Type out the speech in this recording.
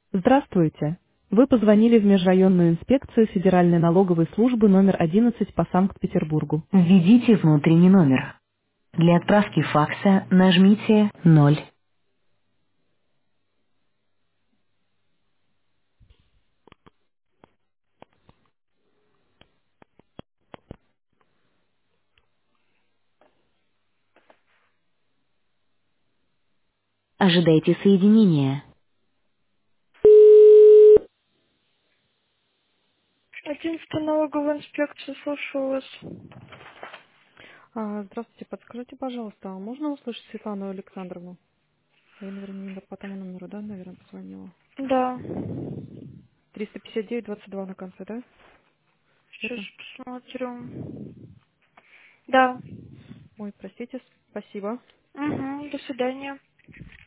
Здравствуйте. Вы позвонили в Межрайонную инспекцию Федеральной налоговой службы номер 11 по Санкт-Петербургу. Введите внутренний номер. Для отправки факса нажмите 0. Ожидайте соединения. 11 налоговая инспекция, слушаю вас. Здравствуйте, подскажите, пожалуйста, а можно услышать Светлану Александровну? Я, наверное, не по тому номеру, да, наверное, позвонила. Да. 359-22 на конце, да? Сейчас Верно? посмотрю. Да. Ой, простите, спасибо. Угу, до свидания.